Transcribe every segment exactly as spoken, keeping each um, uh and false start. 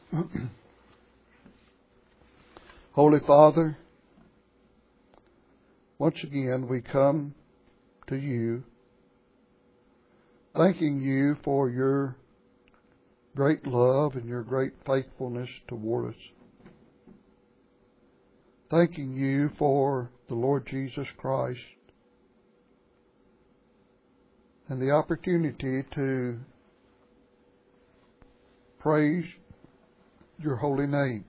Holy Father, once again we come to you, thanking you for your great love and your great faithfulness toward us. Thanking you for the Lord Jesus Christ and the opportunity to praise your holy name.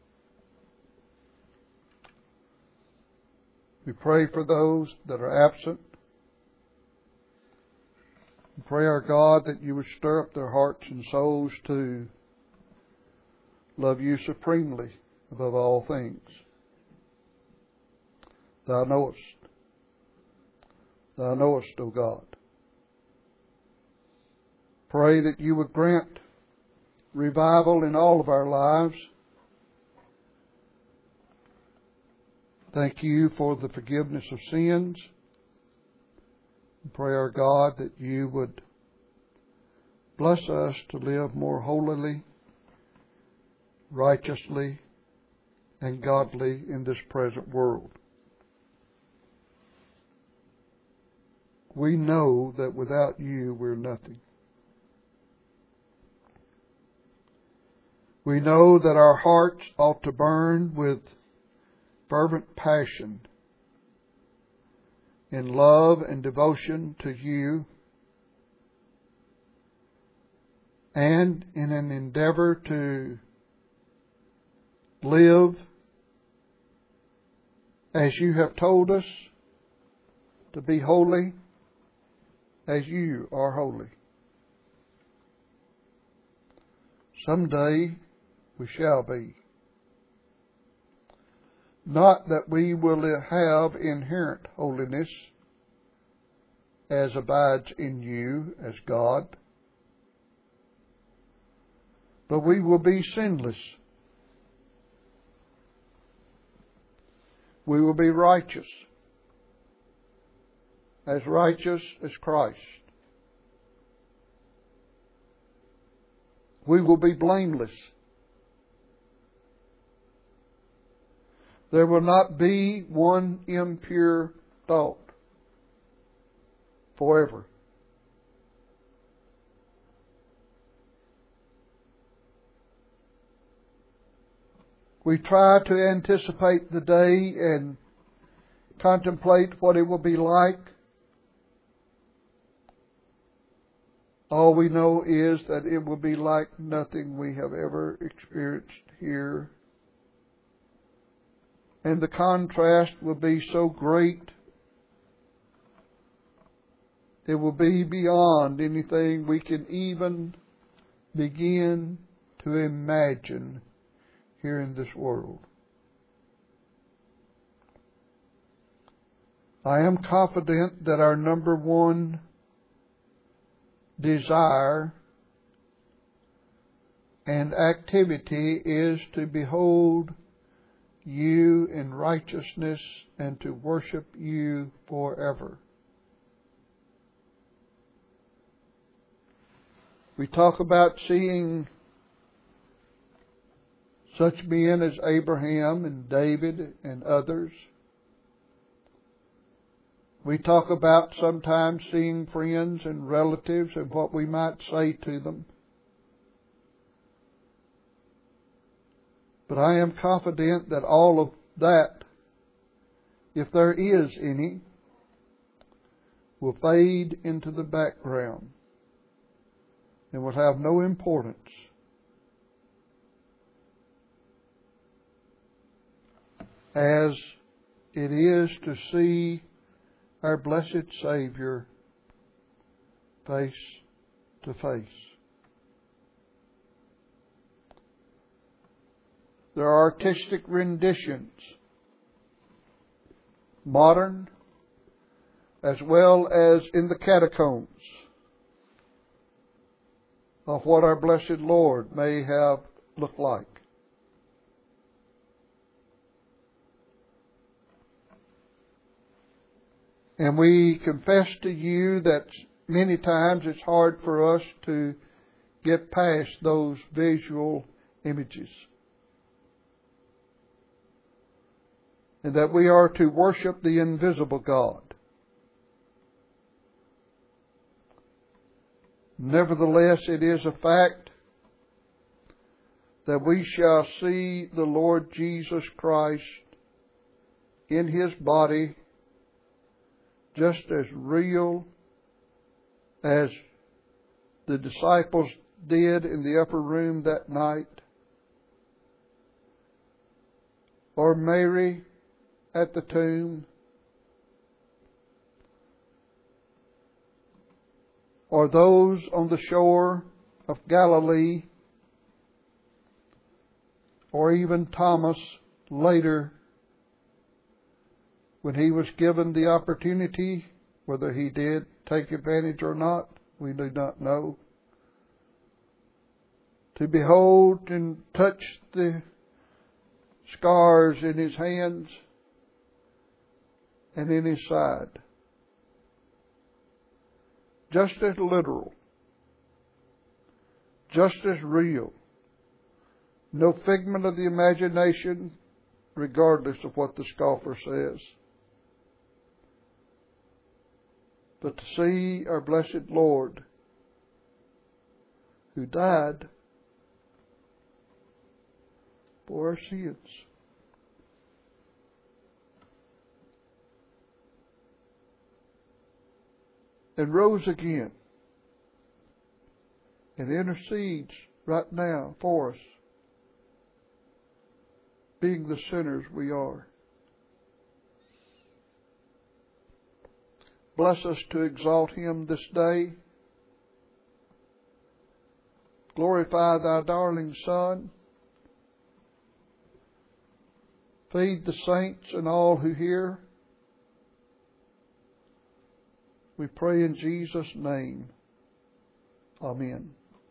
We pray for those that are absent. We pray, our God, that you would stir up their hearts and souls to love you supremely above all things. Thou knowest. Thou knowest, O God. Pray that you would grant revival in all of our lives. Thank you for the forgiveness of sins. We pray, our God, that you would bless us to live more holily, righteously, and godly in this present world. We know that without you we're nothing. We know that our hearts ought to burn with fervent passion in love and devotion to you, and in an endeavor to live as you have told us to be holy as you are holy. Someday we shall be. Not that we will have inherent holiness as abides in you as God, but we will be sinless. We will be righteous, as righteous as Christ. We will be blameless. There will not be one impure thought forever. We try to anticipate the day and contemplate what it will be like. All we know is that it will be like nothing we have ever experienced here. And the contrast will be so great, it will be beyond anything we can even begin to imagine here in this world. I am confident that our number one desire and activity is to behold you in righteousness and to worship you forever. We talk about seeing such men as Abraham and David and others. We talk about sometimes seeing friends and relatives and what we might say to them. But I am confident that all of that, if there is any, will fade into the background and will have no importance. As it is to see our blessed Savior face to face. There are artistic renditions, modern as well as in the catacombs, of what our blessed Lord may have looked like. And we confess to you that many times it's hard for us to get past those visual images. And that we are to worship the invisible God. Nevertheless, it is a fact that we shall see the Lord Jesus Christ in His body just as real as the disciples did in the upper room that night, or Mary at the tomb, or those on the shore of Galilee, or even Thomas later when he was given the opportunity. Whether he did take advantage or not, we do not know, to behold and touch the scars in his hands and in his side. Just as literal, just as real. No figment of the imagination, regardless of what the scoffer says. But to see our blessed Lord, who died for our sins, and rose again, and intercedes right now for us, being the sinners we are. Bless us to exalt Him this day. Glorify Thy darling Son. Feed the saints and all who hear. We pray in Jesus' name. Amen.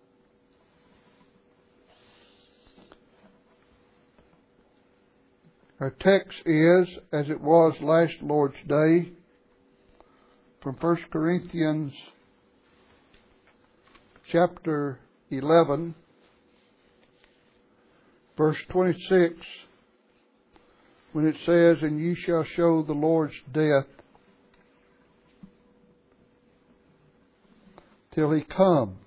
Our text is, as it was last Lord's Day, from First Corinthians chapter eleven, verse twenty-six, when it says, "And ye shall show the Lord's death till He come."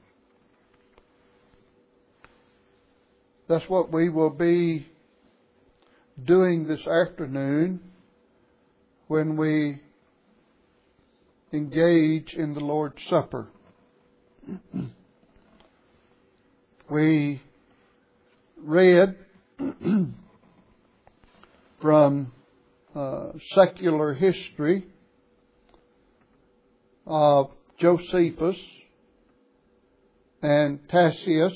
That's what we will be doing this afternoon when we engage in the Lord's Supper. We read from uh, secular history of Josephus and Tacitus,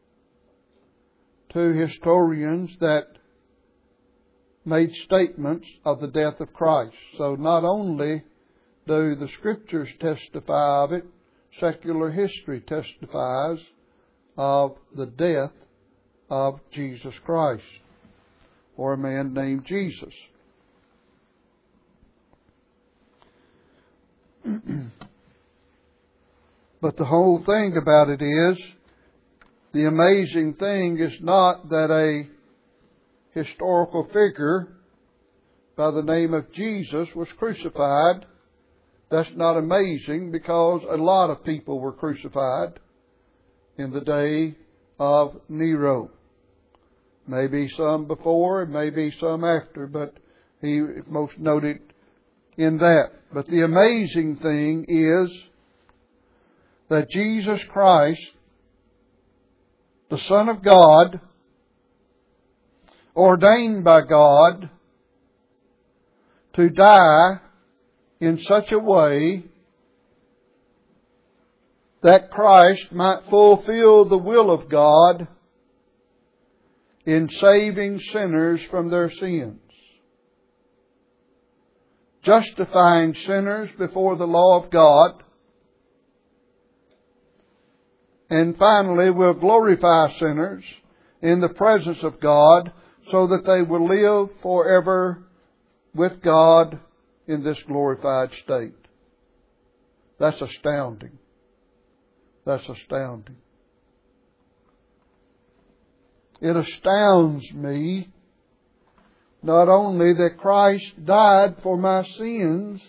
two historians that made statements of the death of Christ. So not only do the Scriptures testify of it, secular history testifies of the death of Jesus Christ, or a man named Jesus. But the whole thing about it is, the amazing thing is not that a historical figure by the name of Jesus was crucified. That's not amazing, because a lot of people were crucified in the day of Nero. Maybe some before and maybe some after, but he most noted in that. But the amazing thing is that Jesus Christ, the Son of God, ordained by God to die in such a way that Christ might fulfill the will of God in saving sinners from their sins, justifying sinners before the law of God, and finally will glorify sinners in the presence of God so that they will live forever with God in this glorified state. That's astounding. That's astounding. It astounds me not only that Christ died for my sins,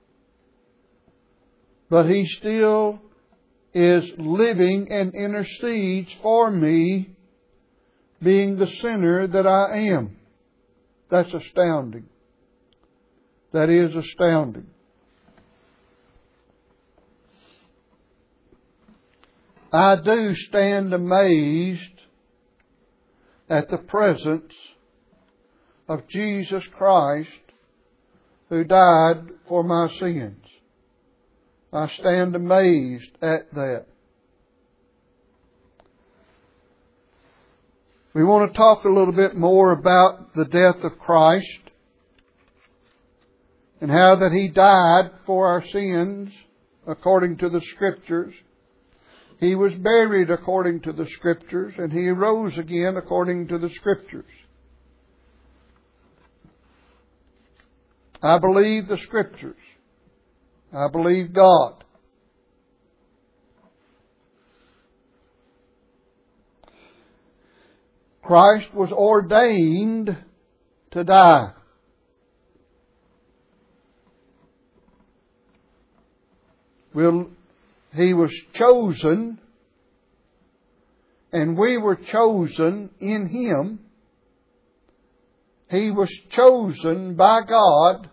but He still is living and intercedes for me, being the sinner that I am. That's astounding. That is astounding. I do stand amazed at the presence of Jesus Christ who died for my sins. I stand amazed at that. We want to talk a little bit more about the death of Christ and how that He died for our sins according to the Scriptures. He was buried according to the Scriptures, and He arose again according to the Scriptures. I believe the Scriptures. I believe God. Christ was ordained to die. We'll, he was chosen, and we were chosen in Him. He was chosen by God,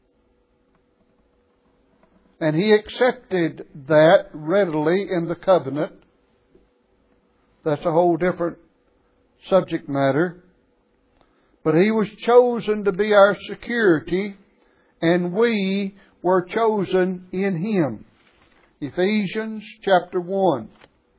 and He accepted that readily in the covenant. That's a whole different subject matter. But He was chosen to be our security, and we were chosen in Him. Ephesians chapter one.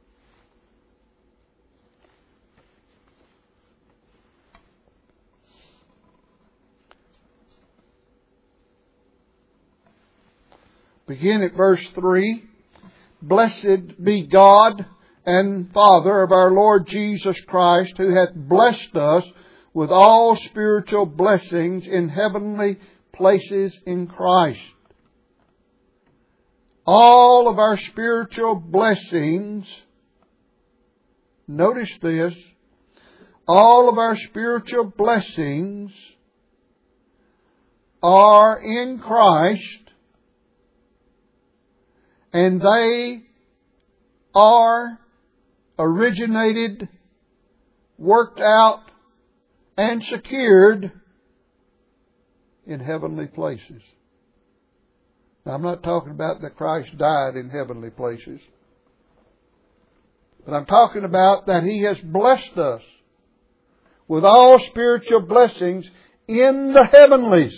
Begin at verse three. Blessed be God and Father of our Lord Jesus Christ, who hath blessed us with all spiritual blessings in heavenly places in Christ. All of our spiritual blessings, notice this, all of our spiritual blessings are in Christ, and they are originated, worked out, and secured in heavenly places. Now, I'm not talking about that Christ died in heavenly places, but I'm talking about that He has blessed us with all spiritual blessings in the heavenlies.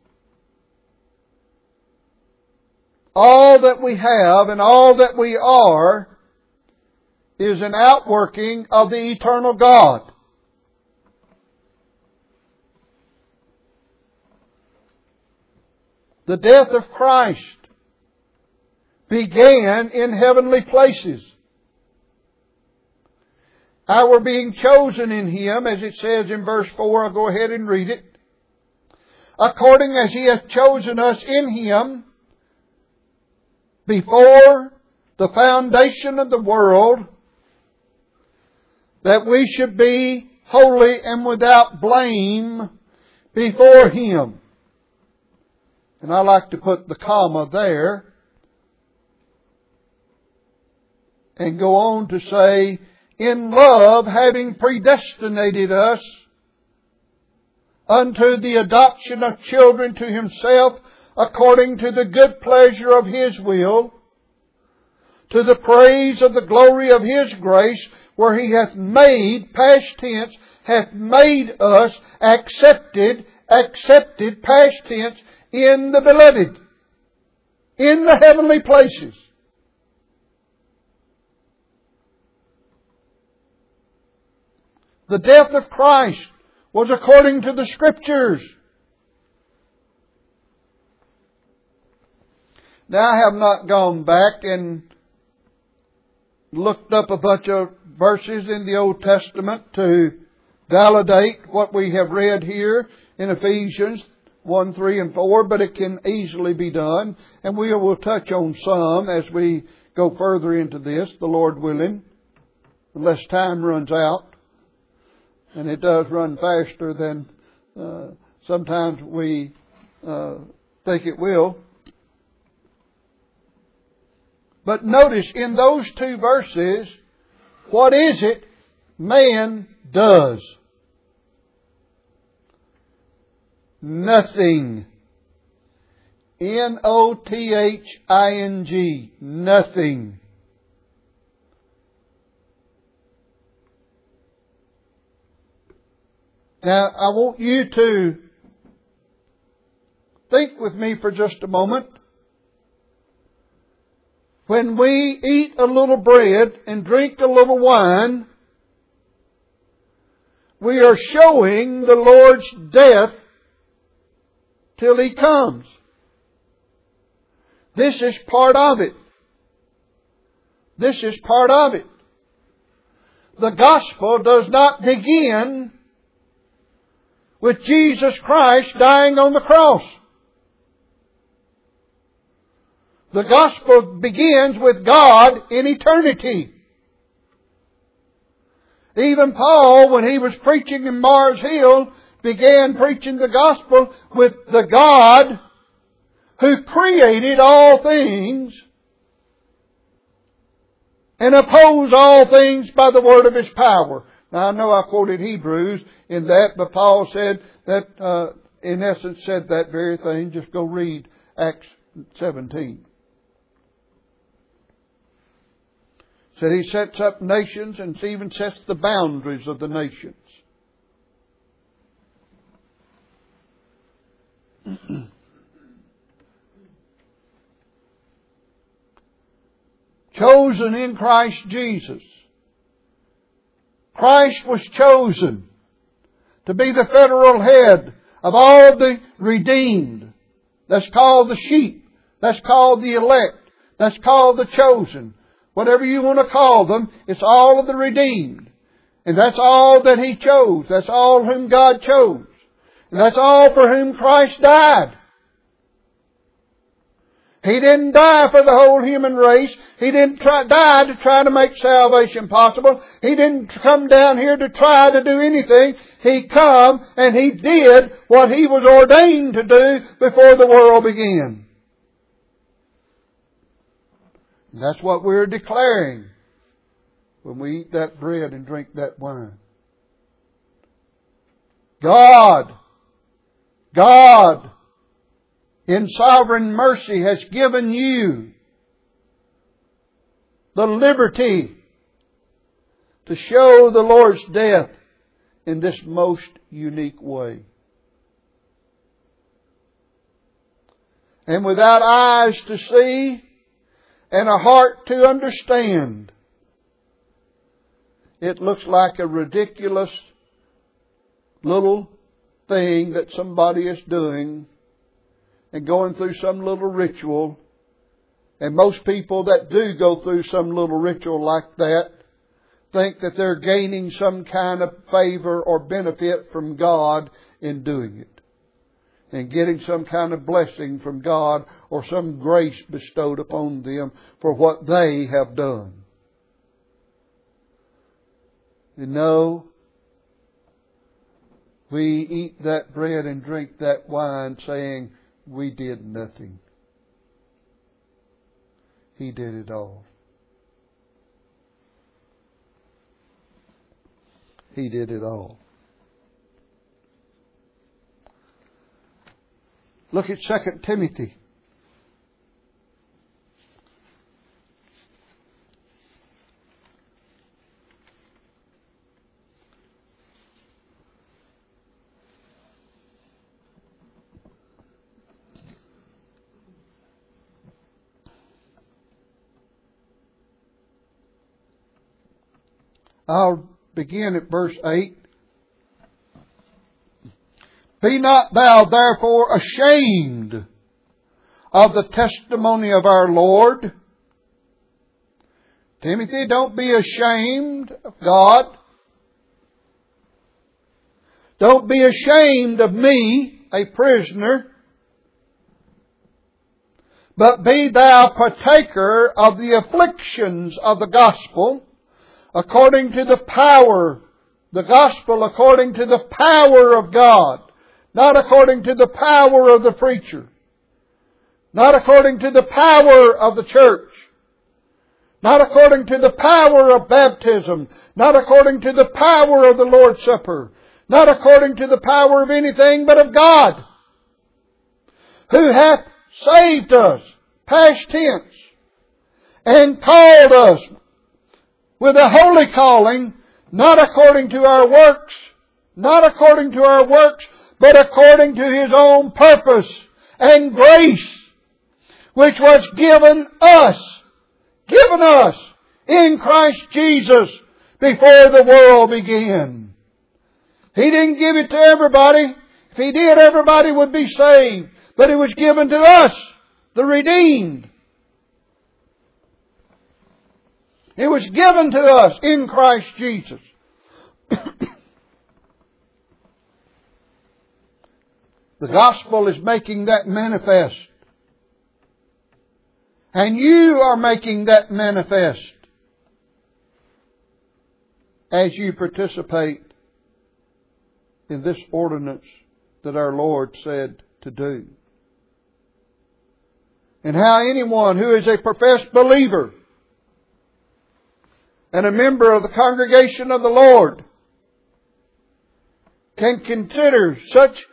All that we have and all that we are is an outworking of the eternal God. The death of Christ began in heavenly places. Our being chosen in Him, as it says in verse four, I'll go ahead and read it. According as He hath chosen us in Him before the foundation of the world, that we should be holy and without blame before Him. And I like to put the comma there and go on to say, in love, having predestinated us unto the adoption of children to Himself, according to the good pleasure of His will, to the praise of the glory of His grace, where He hath made, past tense, hath made us accepted, accepted, past tense, in the beloved, in the heavenly places. The death of Christ was according to the Scriptures. Now, I have not gone back and looked up a bunch of verses in the Old Testament to validate what we have read here in Ephesians one, three, and four, but it can easily be done. And we will touch on some as we go further into this, the Lord willing, unless time runs out. And it does run faster than uh, sometimes we uh, think it will. But notice in those two verses, what is it man does? Nothing. N O T H I N G. Nothing. Now, I want you to think with me for just a moment. When we eat a little bread and drink a little wine, we are showing the Lord's death till He comes. This is part of it. This is part of it. The gospel does not begin with Jesus Christ dying on the cross. The gospel begins with God in eternity. Even Paul, when he was preaching in Mars Hill, began preaching the gospel with the God who created all things and opposed all things by the word of His power. Now, I know I quoted Hebrews in that, but Paul said that, uh, in essence, said that very thing. Just go read Acts seventeen. Said He sets up nations and even sets the boundaries of the nations. Chosen in Christ Jesus. Christ was chosen to be the federal head of all the redeemed. That's called the sheep. That's called the elect. That's called the chosen. Whatever you want to call them, it's all of the redeemed. And that's all that He chose. That's all whom God chose. And that's all for whom Christ died. He didn't die for the whole human race. He didn't try, die to try to make salvation possible. He didn't come down here to try to do anything. He come and He did what He was ordained to do before the world began. And that's what we're declaring when we eat that bread and drink that wine. God, God, in sovereign mercy has given you the liberty to show the Lord's death in this most unique way. And without eyes to see and a heart to understand, it looks like a ridiculous little thing that somebody is doing and going through some little ritual. And most people that do go through some little ritual like that think that they're gaining some kind of favor or benefit from God in doing it, and getting some kind of blessing from God or some grace bestowed upon them for what they have done. You know, we eat that bread and drink that wine saying, we did nothing. He did it all. He did it all. Look at Second Timothy. I'll begin at verse eight. Be not thou therefore ashamed of the testimony of our Lord. Timothy, don't be ashamed of God. Don't be ashamed of me, a prisoner. But be thou partaker of the afflictions of the gospel, according to the power the gospel according to the power of God, not according to the power of the preacher, not according to the power of the church, not according to the power of baptism, not according to the power of the Lord's Supper, not according to the power of anything but of God, who hath saved us, past tense, and called us with a holy calling, not according to our works, not according to our works, but according to His own purpose and grace, which was given us, given us in Christ Jesus before the world began. He didn't give it to everybody. If He did, everybody would be saved. But it was given to us, the redeemed. It was given to us in Christ Jesus. The gospel is making that manifest. And you are making that manifest as you participate in this ordinance that our Lord said to do. And how anyone who is a professed believer and a member of the congregation of the Lord can consider such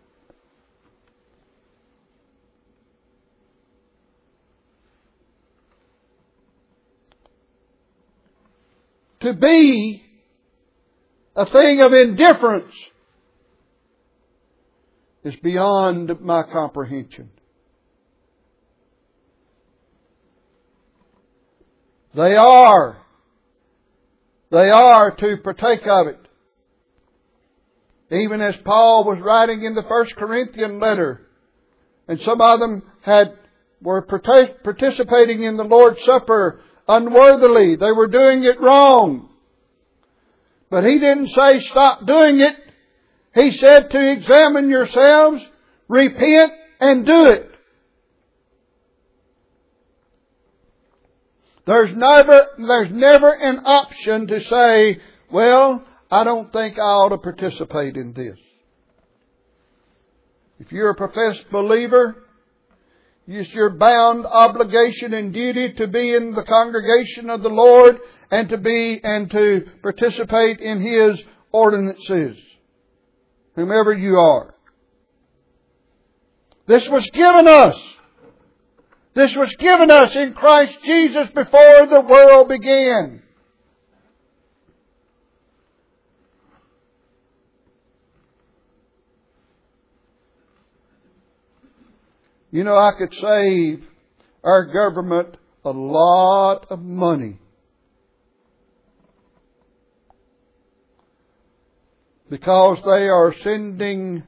to be a thing of indifference is beyond my comprehension. They are. They are to partake of it. Even as Paul was writing in the First Corinthian letter, and some of them had were participating in the Lord's Supper unworthily. They were doing it wrong. But he didn't say stop doing it. He said to examine yourselves, repent, and do it. There's never, there's never an option to say, well, I don't think I ought to participate in this. If you're a professed believer, it's your bound obligation and duty to be in the congregation of the Lord and to be and to participate in His ordinances, whomever you are. This was given us. This was given us in Christ Jesus before the world began. You know, I could save our government a lot of money because they are sending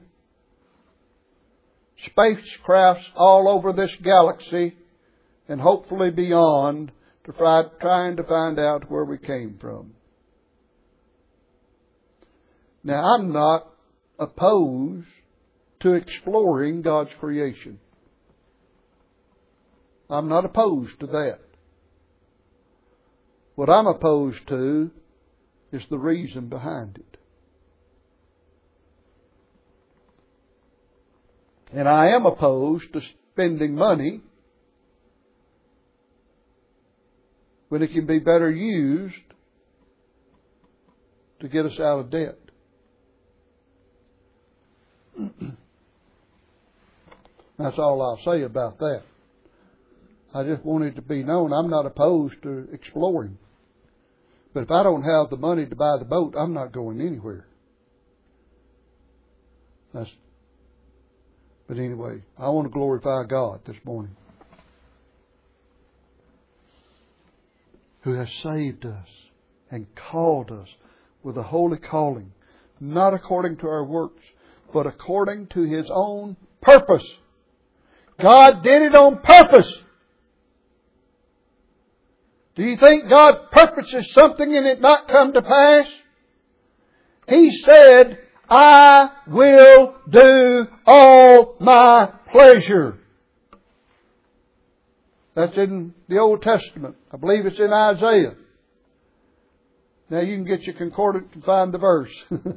spacecrafts all over this galaxy and hopefully beyond to try, trying to find out where we came from. Now, I'm not opposed to exploring God's creation. I'm not opposed to that. What I'm opposed to is the reason behind it. And I am opposed to spending money when it can be better used to get us out of debt. That's all I'll say about that. I just want it to be known I'm not opposed to exploring. But if I don't have the money to buy the boat, I'm not going anywhere. That's, but anyway, I want to glorify God this morning, who has saved us and called us with a holy calling, not according to our works, but according to His own purpose. God did it on purpose. Do you think God purposes something and it not come to pass? He said, I will do all my pleasure. That's in the Old Testament. I believe it's in Isaiah. Now you can get your concordance and find the verse.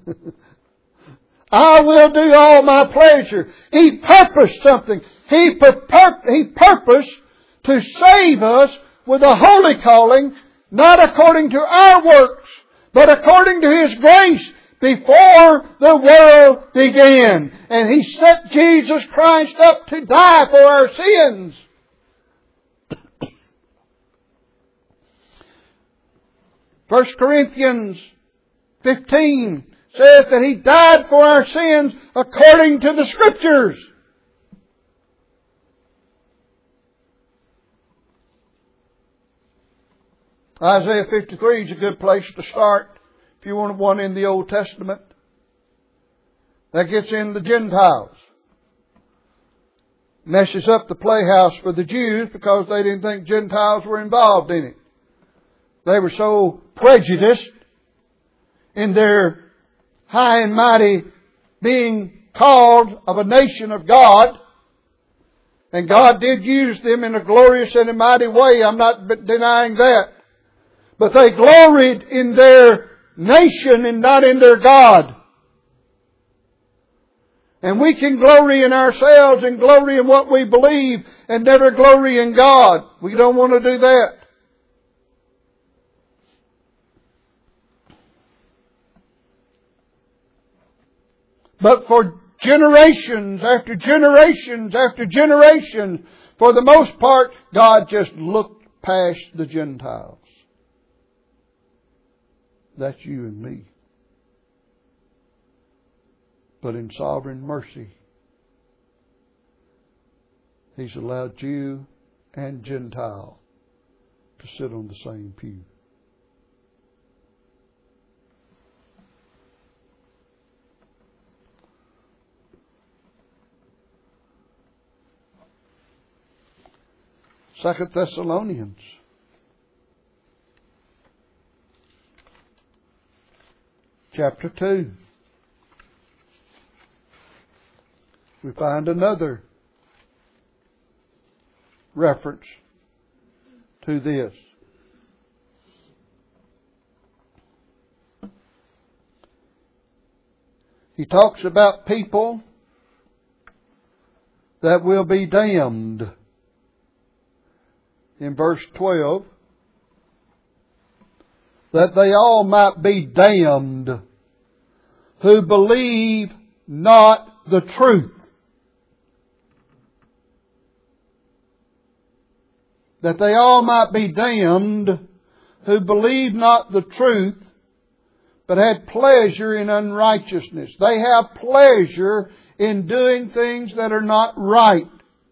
I will do all my pleasure. He purposed something. He, pur- he purposed to save us with a holy calling, not according to our works, but according to His grace before the world began. And He set Jesus Christ up to die for our sins. First Corinthians fifteen says that He died for our sins according to the Scriptures. Isaiah fifty-three is a good place to start if you want one in the Old Testament. That gets in the Gentiles. Messes up the playhouse for the Jews because they didn't think Gentiles were involved in it. They were so prejudiced in their high and mighty being called of a nation of God. And God did use them in a glorious and a mighty way. I'm not denying that. But they gloried in their nation and not in their God. And we can glory in ourselves and glory in what we believe and never glory in God. We don't want to do that. But for generations after generations after generations, for the most part, God just looked past the Gentiles. That's you and me. But in sovereign mercy, He's allowed Jew and Gentile to sit on the same pew. Second Thessalonians chapter two. We find another reference to this. He talks about people that will be damned. In verse twelve, that they all might be damned who believe not the truth. That they all might be damned who believe not the truth, but had pleasure in unrighteousness. They have pleasure in doing things that are not right.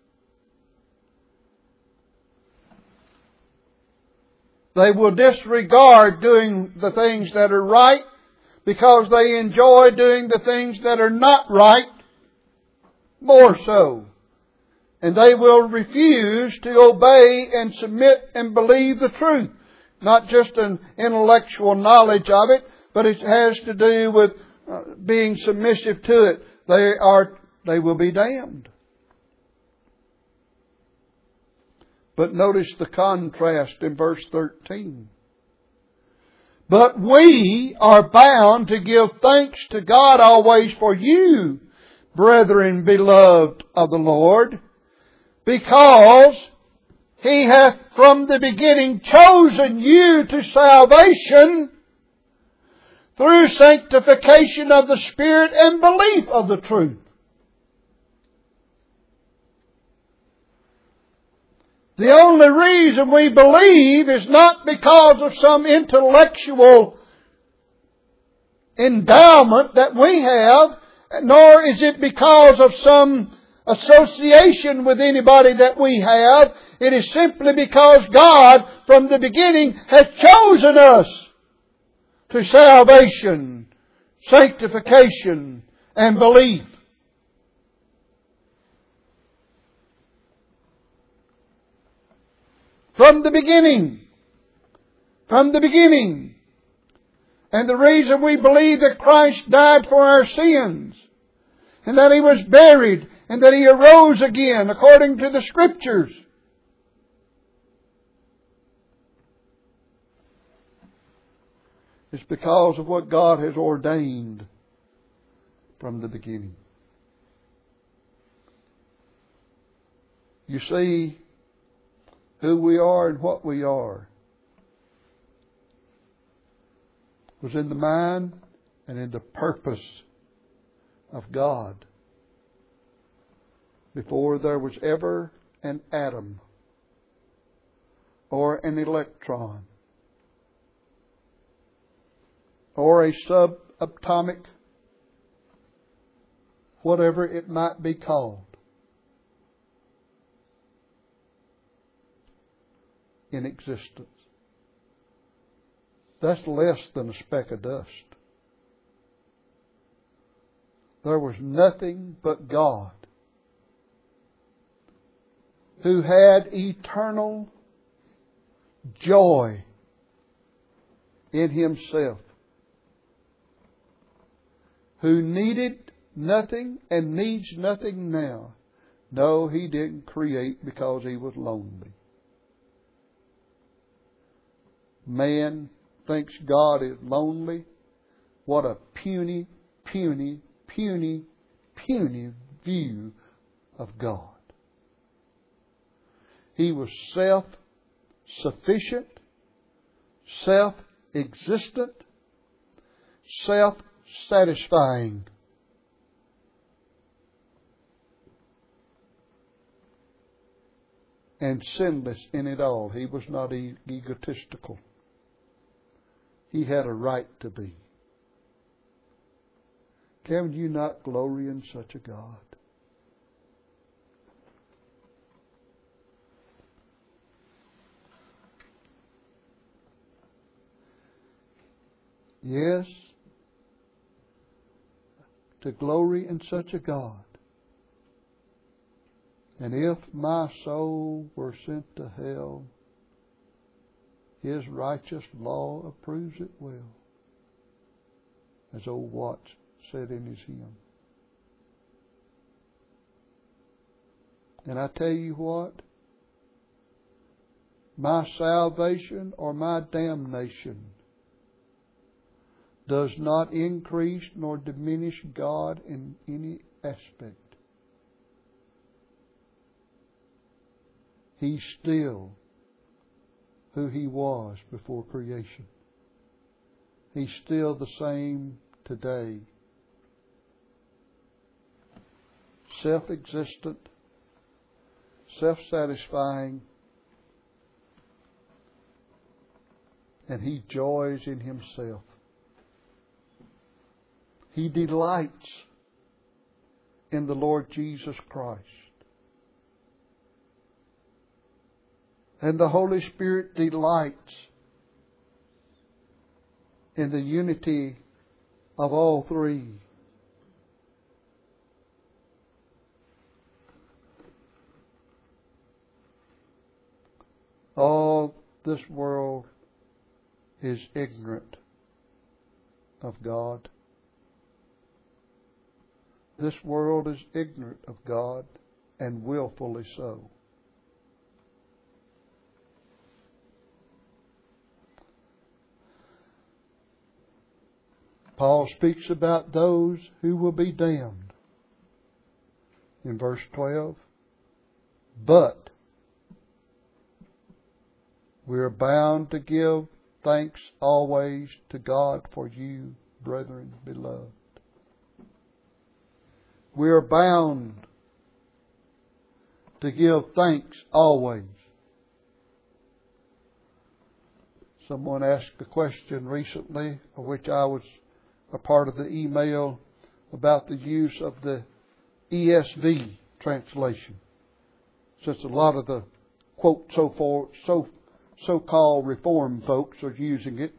They will disregard doing the things that are right because they enjoy doing the things that are not right more so. And they will refuse to obey and submit and believe the truth. Not just an intellectual knowledge of it, but it has to do with being submissive to it. They are, they will be damned. But notice the contrast in verse thirteen. But we are bound to give thanks to God always for you, brethren beloved of the Lord, because He hath from the beginning chosen you to salvation through sanctification of the Spirit and belief of the truth. The only reason we believe is not because of some intellectual endowment that we have, nor is it because of some association with anybody that we have. It is simply because God, from the beginning, has chosen us to salvation, sanctification, and belief. From the beginning. From the beginning. And the reason we believe that Christ died for our sins, and that He was buried, and that He arose again according to the Scriptures, It's because of what God has ordained from the beginning. You see, who we are and what we are was in the mind and in the purpose of God before there was ever an atom or an electron or a subatomic, whatever it might be called, in existence. That's less than a speck of dust. There was nothing but God, who had eternal joy in Himself, who needed nothing and needs nothing now. No, He didn't create because He was lonely. Man thinks God is lonely. What a puny, puny, puny, puny view of God. He was self-sufficient, self-existent, self-satisfying. And sinless in it all. He was not e- egotistical. He had a right to be. Can you not glory in such a God? Yes, to glory in such a God. And if my soul were sent to hell, His righteous law approves it well, as old Watts said in his hymn. And I tell you what, my salvation or my damnation does not increase nor diminish God in any aspect. He's still who He was before creation. He's still the same today. Self-existent, self-satisfying, and He joys in Himself. He delights in the Lord Jesus Christ. And the Holy Spirit delights in the unity of all three. All this world is ignorant of God. This world is ignorant of God, and willfully so. Paul speaks about those who will be damned. In verse twelve, but we are bound to give thanks always to God for you, brethren beloved. We are bound to give thanks always. Someone asked a question recently, of which I was a part of the email, about the use of the E S V translation, since a lot of the quote so for so so-called Reformed folks are using it.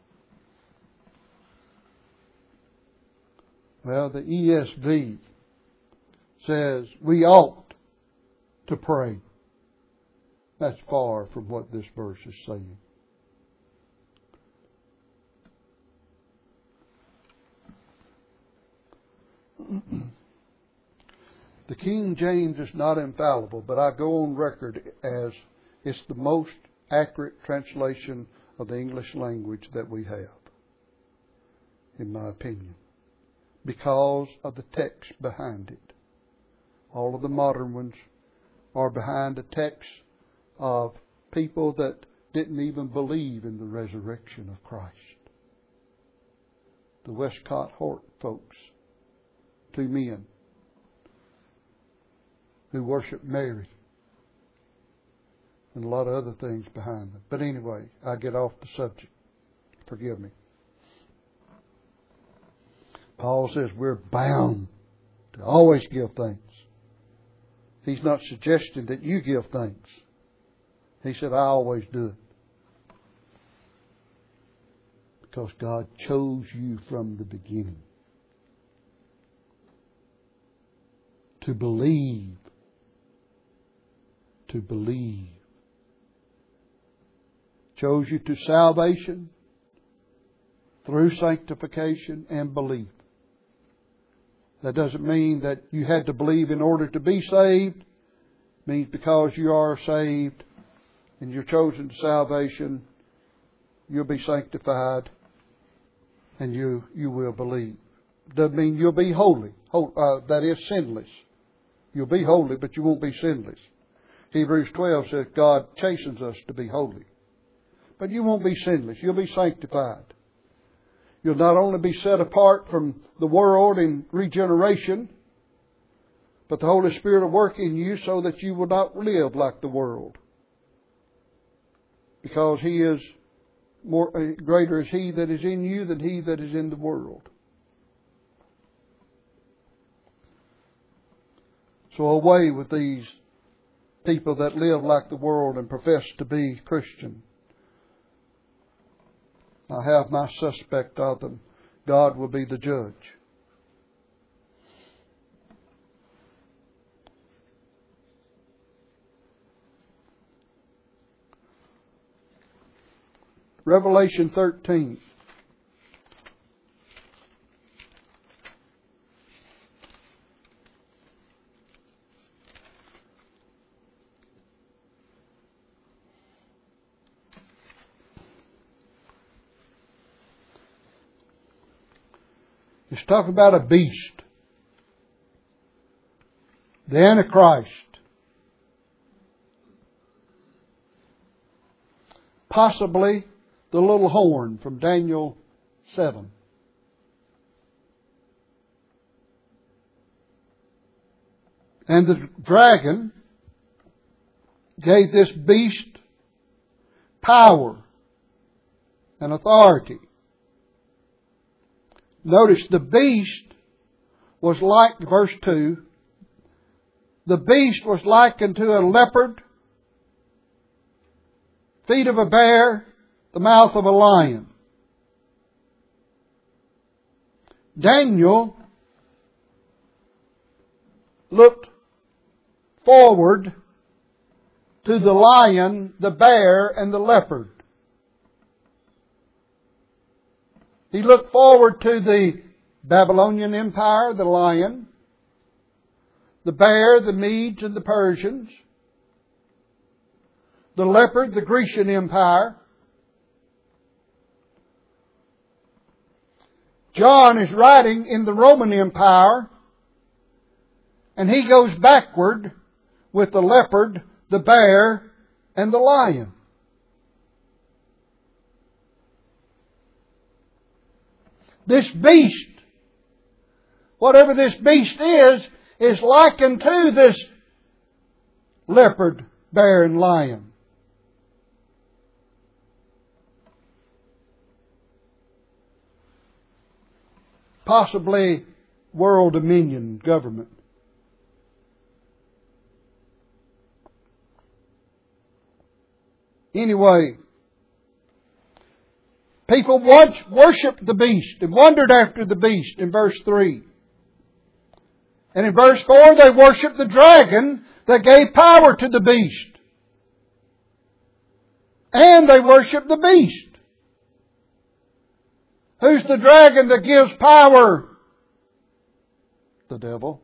Well, the E S V says we ought to pray. That's far from what this verse is saying. The King James is not infallible, but I go on record as it's the most accurate translation of the English language that we have. in my opinion, because of the text behind it. All of the modern ones are behind the text of people that didn't even believe in the resurrection of Christ. The Westcott Hort folks, two men who worship Mary, and a lot of other things behind them. But anyway, I get off the subject. Forgive me. Paul says we're bound to always give thanks. He's not suggesting that you give thanks. He said, I always do it. Because God chose you from the beginning to believe. To believe. Chose you to salvation through sanctification and belief. That doesn't mean that you had to believe in order to be saved. It means because you are saved and you're chosen to salvation, you'll be sanctified and you, you will believe. Doesn't mean you'll be holy. Uh, that is sinless. You'll be holy, but you won't be sinless. Hebrews twelve says God chastens us to be holy. But you won't be sinless. You'll be sanctified. You'll not only be set apart from the world in regeneration, but the Holy Spirit will work in you so that you will not live like the world. Because He is more greater is He that is in you than he that is in the world. So away with these people that live like the world and profess to be Christian. I have my suspect of them. God will be the judge. Revelation thirteen. It's talking about a beast. The Antichrist. Possibly the little horn from Daniel seven. And the dragon gave this beast power and authority. Notice the beast was like, verse two, the beast was likened to a leopard, feet of a bear, the mouth of a lion. Daniel looked forward to the lion, the bear, and the leopard. He looked forward to the Babylonian Empire, the lion, the bear, the Medes and the Persians, the leopard, the Grecian Empire. John is writing in the Roman Empire, and he goes backward with the leopard, the bear, and the lion. This beast, whatever this beast is, is likened to this leopard, bear, and lion. Possibly world dominion government. Anyway, people once worshipped the beast and wondered after the beast in verse three. And in verse four, they worshipped the dragon that gave power to the beast. And they worshipped the beast. Who's the dragon that gives power? The devil.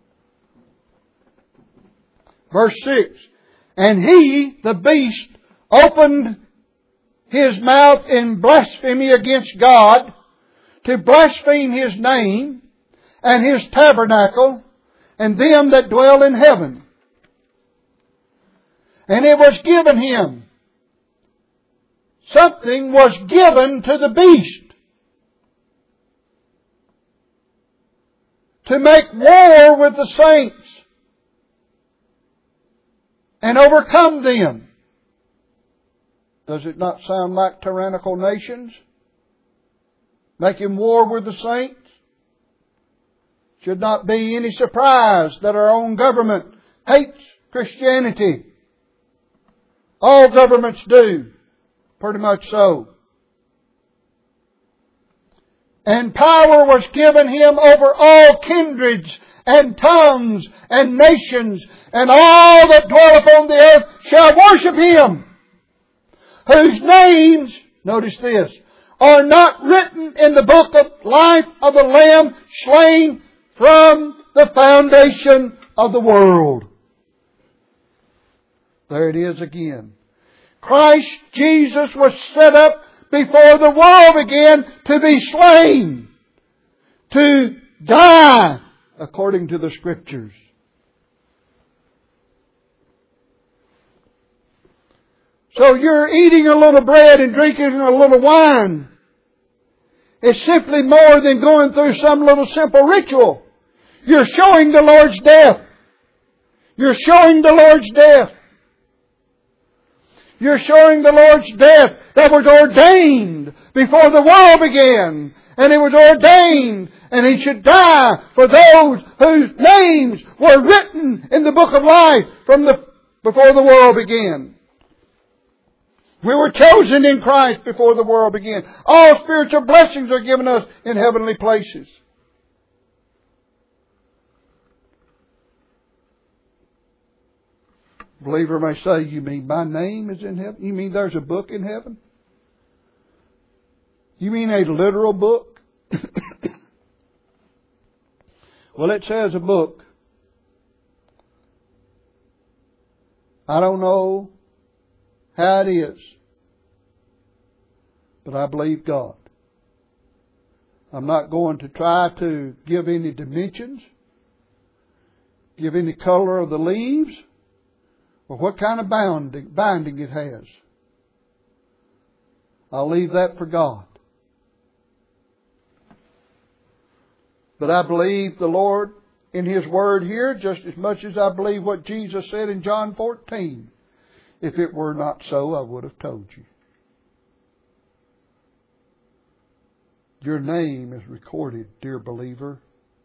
Verse six. And he, the beast, opened his mouth in blasphemy against God, to blaspheme His name and His tabernacle and them that dwell in heaven. And it was given him. Something was given to the beast to make war with the saints and overcome them. Does it not sound like tyrannical nations? Making war with the saints? Should not be any surprise that our own government hates Christianity. All governments do. Pretty much so. And power was given him over all kindreds and tongues and nations, and all that dwell upon the earth shall worship him, whose names, notice this, are not written in the book of life of the Lamb slain from the foundation of the world. There it is again. Christ Jesus was set up before the world began to be slain, to die, according to the Scriptures. So you're eating a little bread and drinking a little wine. It's simply more than going through some little simple ritual. You're showing the Lord's death. You're showing the Lord's death. You're showing the Lord's death that was ordained before the world began. And it was ordained and He should die for those whose names were written in the book of life from the before the world began. We were chosen in Christ before the world began. All spiritual blessings are given us in heavenly places. Believer may say, you mean my name is in heaven? You mean there's a book in heaven? You mean a literal book? Well, it says a book. I don't know how it is, but I believe God. I'm not going to try to give any dimensions, give any color of the leaves, or what kind of binding, binding it has. I'll leave that for God. But I believe the Lord in His Word here just as much as I believe what Jesus said in John fourteen. If it were not so, I would have told you. Your name is recorded, dear believer,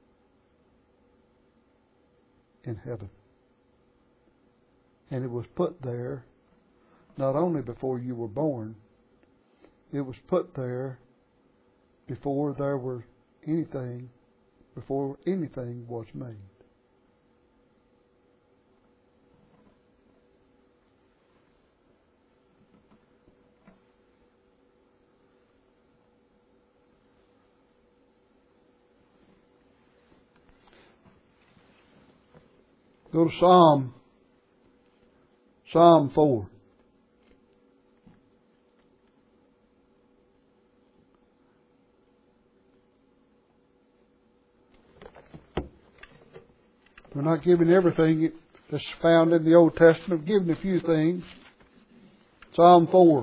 in heaven. And it was put there not only before you were born, it was put there before there was anything, before anything was made. Go to Psalm, Psalm four. We're not giving everything that's found in the Old Testament. We're giving a few things. Psalm four.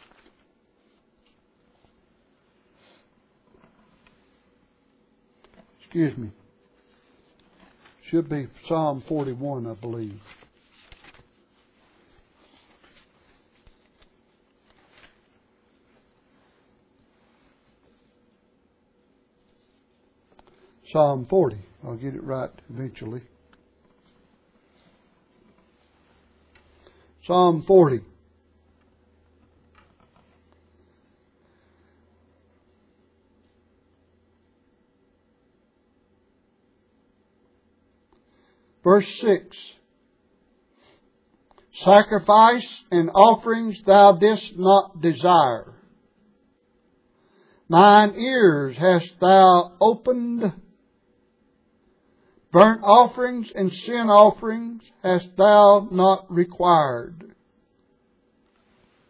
Excuse me. Should be Psalm forty-one, I believe. Psalm forty. I'll get it right eventually. Psalm forty. Verse six. Sacrifice and offerings thou didst not desire. Mine ears hast thou opened. Burnt offerings and sin offerings hast thou not required.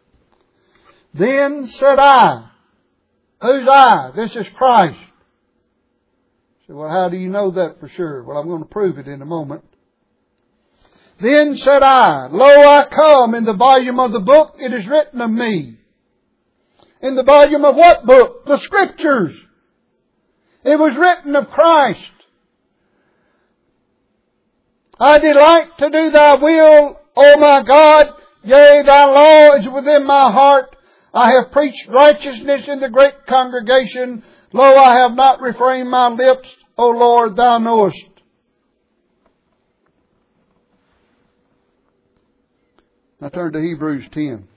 Then said I. Who's I? This is Christ. So, well, how do you know that for sure? Well, I'm going to prove it in a moment. Then said I, Lo, I come. In the volume of the book it is written of me. In the volume of what book? The Scriptures. It was written of Christ. I delight to do thy will, O my God. Yea, thy law is within my heart. I have preached righteousness in the great congregation. Lo, I have not refrained my lips. O Lord, thou knowest. Now turn to Hebrews ten.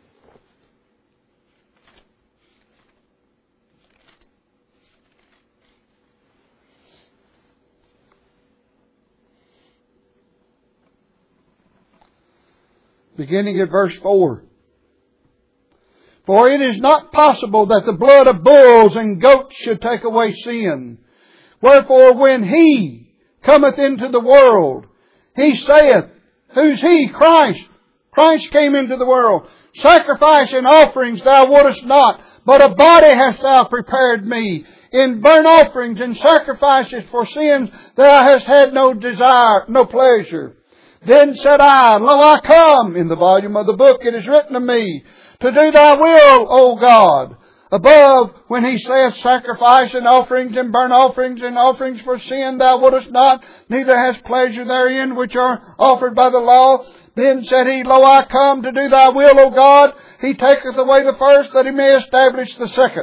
Beginning at verse four. For it is not possible that the blood of bulls and goats should take away sin. Wherefore when He cometh into the world, He saith, who's He? Christ. Christ came into the world. Sacrifice and offerings thou wouldest not, but a body hast thou prepared me. In burnt offerings and sacrifices for sins thou hast had no desire, no pleasure. Then said I, Lo, I come. In the volume of the book it is written of me, to do thy will, O God. Above, when he saith, sacrifice and offerings and burnt offerings and offerings for sin thou wouldest not, neither hast pleasure therein which are offered by the law. Then said he, Lo, I come to do thy will, O God. He taketh away the first, that he may establish the second.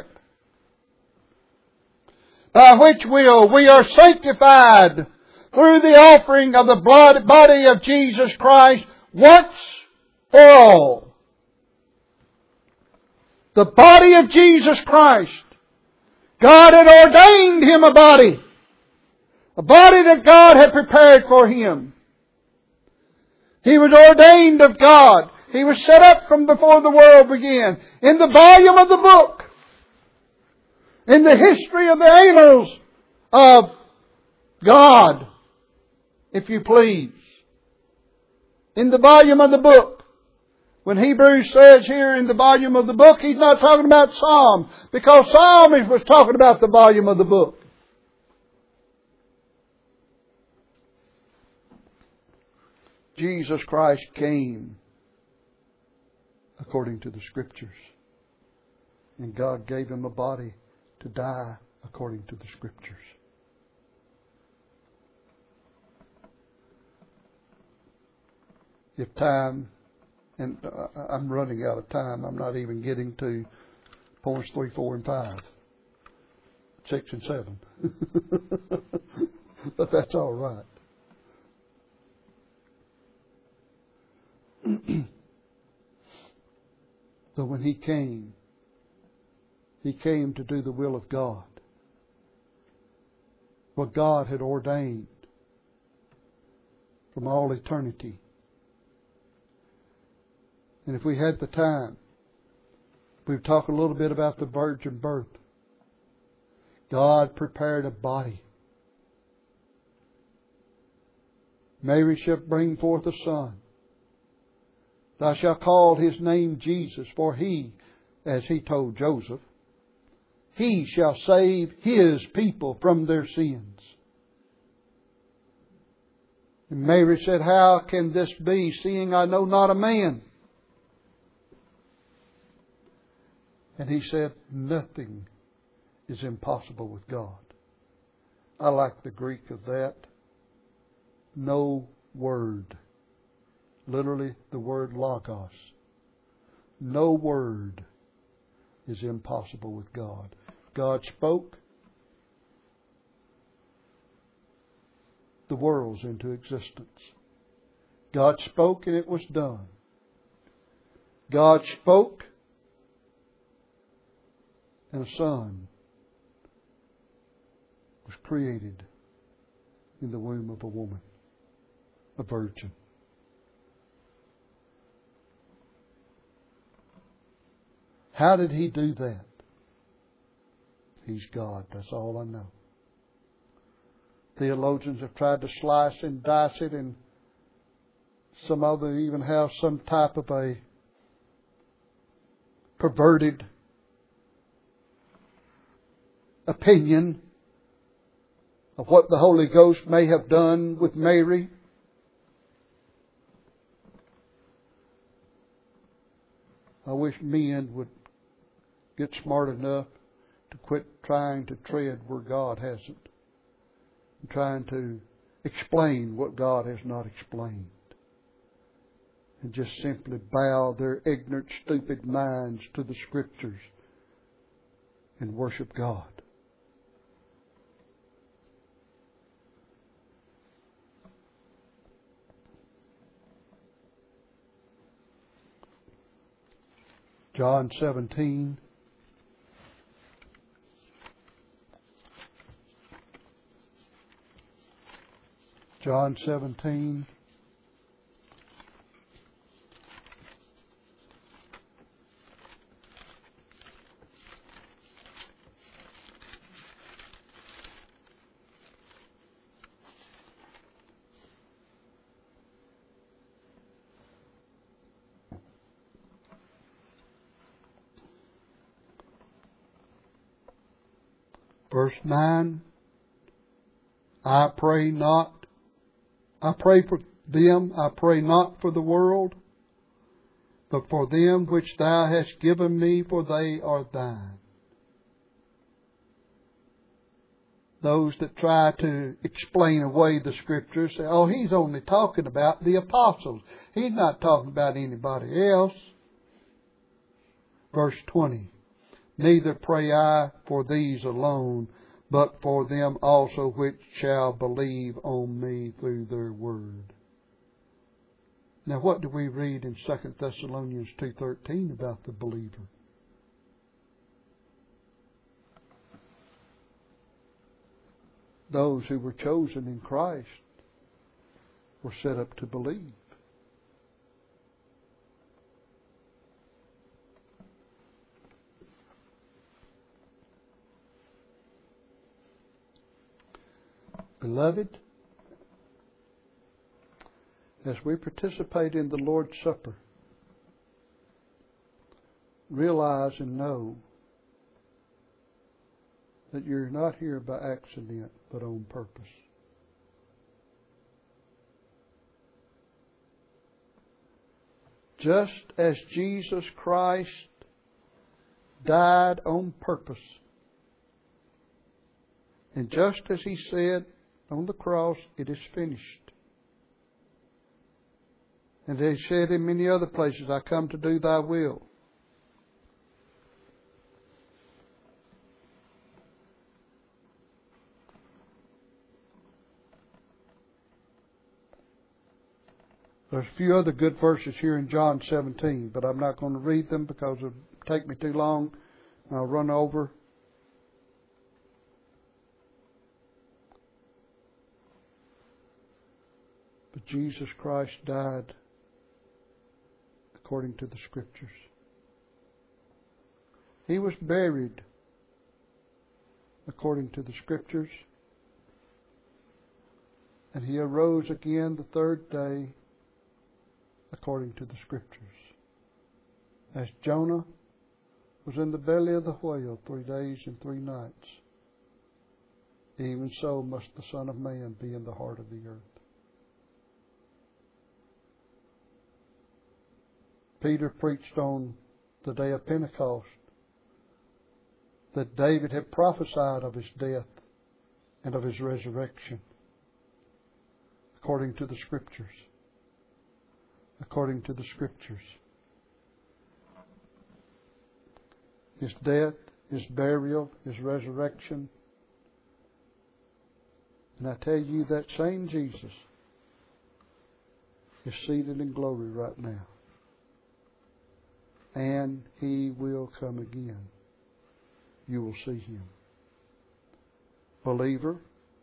By which will we are sanctified through the offering of the blood body of Jesus Christ once for all. The body of Jesus Christ. God had ordained Him a body. A body that God had prepared for Him. He was ordained of God. He was set up from before the world began. In the volume of the book. In the history of the annals of God. If you please. In the volume of the book. When Hebrews says here in the volume of the book, he's not talking about Psalm. Because Psalm was talking about the volume of the book. Jesus Christ came according to the Scriptures. And God gave Him a body to die according to the Scriptures. If time, and I'm running out of time, I'm not even getting to points three, four, and five. Six and seven. But that's all right. So when He came, He came to do the will of God. What God had ordained from all eternity. And if we had the time, we'd talk a little bit about the virgin birth. God prepared a body. Mary shall bring forth a son. Thou shalt call his name Jesus, for he, as he told Joseph, he shall save his people from their sins. And Mary said, how can this be, seeing I know not a man? And he said, nothing is impossible with God. I like the Greek of that. No word. Literally the word logos. No word is impossible with God. God spoke the worlds into existence. God spoke and it was done. God spoke and a son was created in the womb of a woman, a virgin. How did He do that? He's God. That's all I know. Theologians have tried to slice and dice it, and some of them even have some type of a perverted opinion of what the Holy Ghost may have done with Mary. I wish men would get smart enough to quit trying to tread where God hasn't, and trying to explain what God has not explained, and just simply bow their ignorant, stupid minds to the Scriptures and worship God. John seventeen. John seventeen. Verse nine, I pray not, I pray for them, I pray not for the world, but for them which Thou hast given me, for they are Thine. Those that try to explain away the Scriptures say, oh, he's only talking about the apostles. He's not talking about anybody else. Verse twenty. Neither pray I for these alone, but for them also which shall believe on me through their word. Now what do we read in Second Thessalonians two thirteen about the believer? Those who were chosen in Christ were set up to believe. Beloved, as we participate in the Lord's Supper, realize and know that you're not here by accident, but on purpose. Just as Jesus Christ died on purpose, and just as He said on the cross, it is finished. And He said in many other places, I come to do Thy will. There's a few other good verses here in John seventeen, but I'm not going to read them because it would take me too long. I'll run over. But Jesus Christ died according to the Scriptures. He was buried according to the Scriptures. And He arose again the third day according to the Scriptures. As Jonah was in the belly of the whale three days and three nights, even so must the Son of Man be in the heart of the earth. Peter preached on the day of Pentecost that David had prophesied of his death and of his resurrection according to the Scriptures. According to the Scriptures. His death, His burial, His resurrection. And I tell you, that same Jesus is seated in glory right now. And He will come again. You will see Him. Believer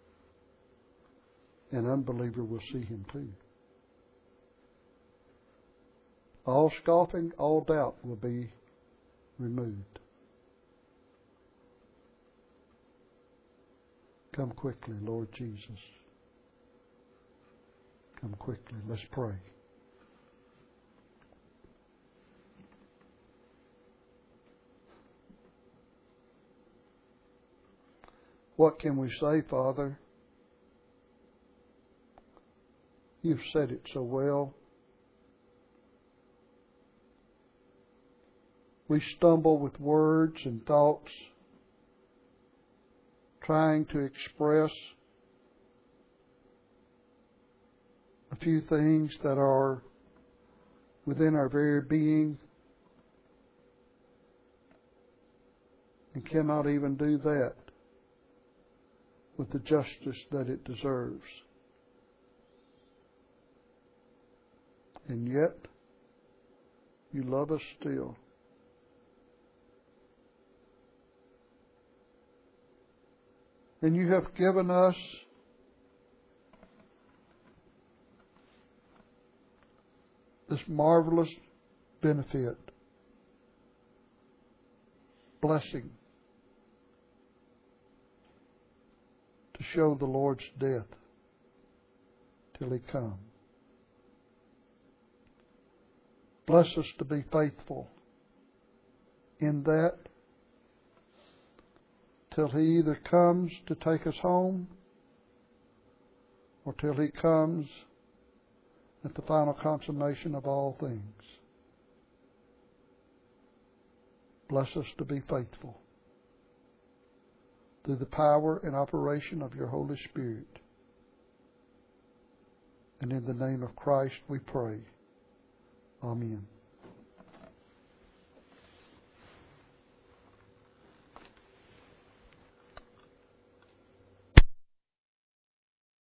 and unbeliever will see Him too. All scoffing, all doubt will be removed. Come quickly, Lord Jesus. Come quickly. Let's pray. What can we say, Father? You've said it so well. We stumble with words and thoughts, trying to express a few things that are within our very being, and cannot even do that with the justice that it deserves. And yet, you love us still. And you have given us this marvelous benefit, blessing, to show the Lord's death till He come. Bless us to be faithful in that till He either comes to take us home or till He comes at the final consummation of all things. Bless us to be faithful through the power and operation of your Holy Spirit. And in the name of Christ we pray. Amen.